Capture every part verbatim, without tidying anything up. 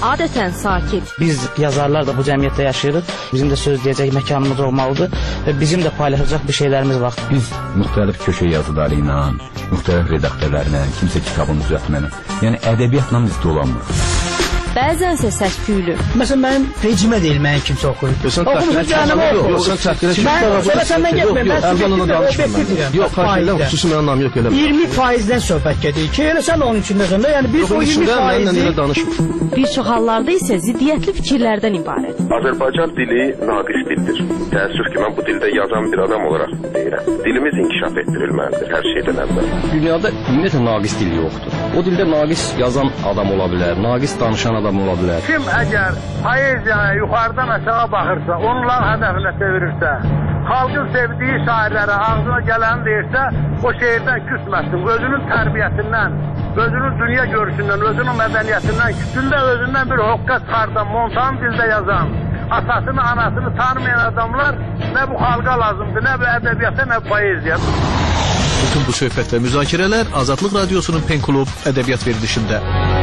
adətən sakit. Biz yazarlar da bu cəmiyyətdə yaşayırıq. Bizim də söz deyəcək məkanımız olmalıdır və bizim də paylaşacaq bir şeylərimiz var. Biz müxtəlif köşə yazıları ilə, müxtəlif redaktörlərlə, kimsə kitabını düzəltməklə, yəni ədəbiyyatla biz dolanmırıq. Bəzənsə səs-küylü. Məsələn, mənim rejimə deyil, mənim kimsə oxuyub. Oxumuşsun canım oxu. Yox, sən çəkdirə ki, mən səndən getməyim, mən əvvələn danışmıram. Yox, xahiş edirəm, xüsusi mənim anlam yox, eləmə. iyirmi faizdən söhbət gedir ki, elə sən onun içindəsən də, yəni biz o iyirmi faizi... Bir çox hallarda isə ziddiyyətli fikirlərdən ibarət. Azərbaycan dili naqis dildir. Təəssüf ki, mən bu dildə yazan bir adam olaraq deyirəm. Dilimiz inkişaf etdirilməlidir hər şeydən əvvəl. Dünyada ümumiyyətlə naqis dil yoxdur. O dildə naqis yazan adam ola bilər, naqis danışan adam ola bilər. Kim əgər poeziyaya yuxarıdan aşağı baxırsa, onlar hədəfinə çevirirsə, xalqın sevdiyi şairlərə ağzına gələni deyirsə, o şeirdən küsməsin. Özünün tərbiyəsindən, özünün dünya görüşündən, özünün mədəniyyətindən, kütündə özündən bir hoqqa çıxardan, montan dildə yazan, atasını, anasını tanımayan adamlar nə bu xalqa lazımdır, nə bu ədəbiyyata, nə bu poeziya. Bütün bu söhbət və müzakirələr Azadlıq Radiosunun Pen Klub ədəbiyyat verilişində.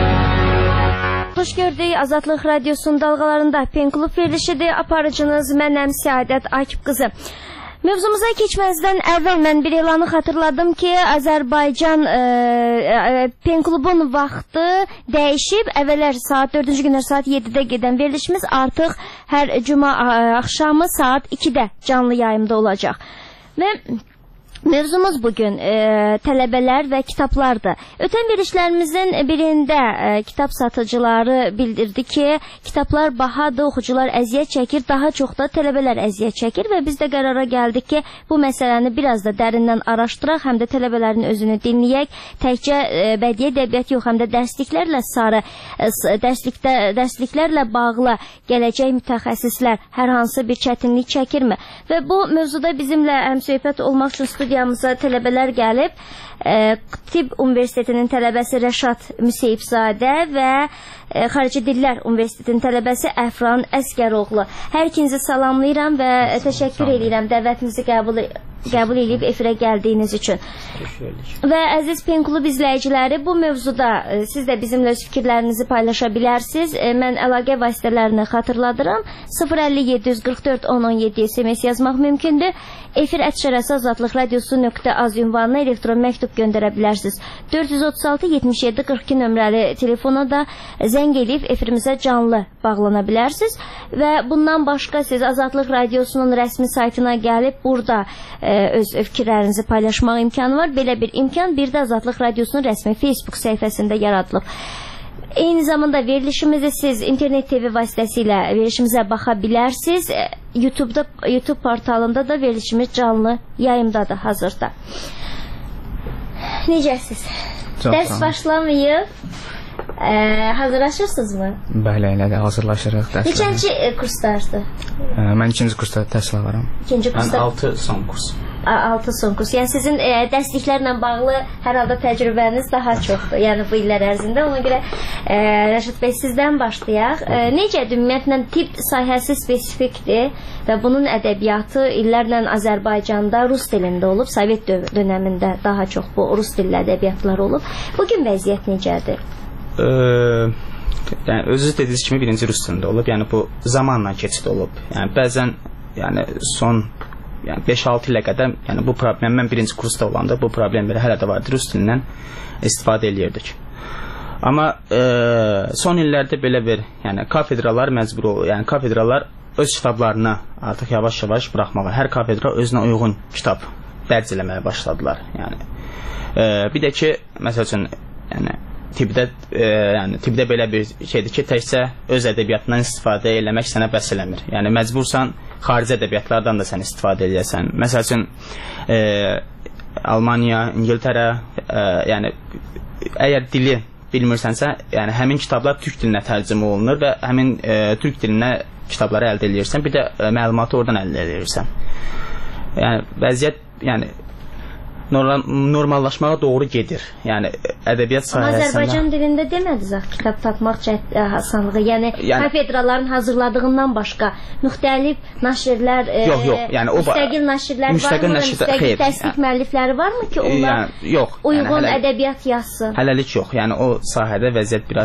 Xoş gördük, Azadlıq Radiosunun dalğalarında Pen Klub verilişidir. Aparıcınız mənəm Səadət Akif qızı. Mövzumuza keçməzdən əvvəl mən bir elanı xatırladım ki, Azərbaycan e, e, Pen Klubun vaxtı dəyişib. Əvvəllər saat dördüncü günlər saat yeddidə gedən verilişimiz artıq hər cuma axşamı saat ikidə canlı yayımda olacaq. Və mövzumuz bugün e, tələbələr və kitablardır. Ötən verilişlərimizin birində e, kitab satıcıları bildirdi ki, kitablar bahadır, oxucular əziyyət çəkir, daha çox da tələbələr əziyyət çəkir və biz də qərara gəldik ki, bu məsələni biraz da dərindən araşdıraq, həm də tələbələrin özünü dinləyək, təkcə e, bədii ədəbiyyat yox, həm də dərsliklərlə sarı, e, dərslikdə, dərsliklərlə bağlı gələcək mütəxəssislər hər hansı bir çətinlik çəkirmi? Və bu mövzuda bizimlə həmsöhbət olmaq üçün studiya Studiyamıza tələbələr gəlib. E, Tibb Universitetinin tələbəsi Rəşad Müseyibzadə və e, Xarici Dillər Universitetinin tələbəsi Əfran Əsgəroğlu. Hər ikinizi salamlayıram və təşəkkür edirəm dəvətimizi qəbul qəbul edib efirə gəldiyiniz üçün. Və əziz Pen Klub izləyiciləri, bu mövzuda e, siz də bizimlə öz fikirlərinizi paylaşa bilərsiniz. E, mən əlaqə vasitələrini xatırladıram. sıfır əlli yeddi yüz qırx dörd on on yeddi S M S yazmaq mümkündür. Efir @şərəsi azadlıq radiosu nöqtə az ünvanına elektron məktub göndərə bilərsiniz. dörd yüz otuz altı yetmiş yeddi qırx iki nömrəli telefona da zəng edib efirimizə canlı bağlana bilərsiniz. Və bundan başqa siz Azadlıq Radiosunun rəsmi saytına gəlib burada e, öz fikirlərinizi paylaşmaq imkanı var. Belə bir imkan bir də Azadlıq Radiosunun rəsmi Facebook səhifəsində yaradılıb. Eyni zamanda verilişimizi siz internet T V vasitəsilə verilişimizə baxa bilərsiniz. YouTube'da, YouTube portalında da verilişimiz canlı yayımdadır hazırda. Necəsiz? Dərs başlamayıb. Ee, hazırlaşırsınız mı? Bəli, elə də hazırlaşırıq dərslərə. Neçənci e, kursdarsınız? Ee, mən ikinci kursda təhsil alıram. İkinci kursda? Mən altı son kurs. altı son kurs. Yəni sizin e, dərsliklərlə bağlı hər halda təcrübəniz daha çoxdur. Yəni bu illər ərzində. Ona görə e, Rəşad bəy sizdən başlayaq. E, necədir? Ümumiyyətlə tibb sahəsi spesifikdir və bunun ədəbiyyatı illərlə Azərbaycanda rus dilində olub. Sovet dönəmində daha çox bu rus dilli ədəbiyyatlar olub. Bugün vəziyyət necədir? Ee, yəni özünüz dediyiniz kimi birinci rus dilində olub. Yəni bu zamanla keçid olub. Yəni bəzən yəni son yəni beş altı ilə qədər yəni bu problem mən birinci kursda olanda bu problemləri hələ də vardı. Rus dilindən istifadə eləyirdik. Amma e, son illərdə belə bir yəni kafedralar məcbur olur. Yəni kafedralar öz kitablarını artıq yavaş-yavaş buraxmağa, hər kafedra özünə uyğun kitab dərc eləməyə başladılar. Yəni e, bir də ki, məsəl üçün yəni tibbdə e, yəni tibbdə belə bir şeydir ki, təkcə öz ədəbiyyatından istifadə eləmək sənə bəs eləmir. Yəni məcbursan xarici ədəbiyyatlardan da sən istifadə edəsən. Məsəl üçün e, Almaniya, İngiltərə, e, yəni əgər dili bilmirsənsə, yəni həmin kitablar türk dilinə tərcümə olunur və həmin e, türk dilinə kitabları əldə edirsən, bir də e, məlumatı oradan əldə edirsən. Yəni vəziyyət yəni normallaşmağa doğru gedir. Yəni ədəbiyyat sahəsində. Amma Azərbaycan dilində demədiniz axı kitab tapmaq asanlığı. Yəni, yəni kafedraların hazırladığından başqa müxtəlif naşirlər, yox, yox, yəni o müstəqil naşirlər müstəqil varmı? Nəşirdə, müstəqil təsdiq müəllifləri varmı ki, onlar yəni, yox, uyğun yəni, hələ, ədəbiyyat yazsın? Hələlik yox. Yəni o sahədə vəziyyət biraz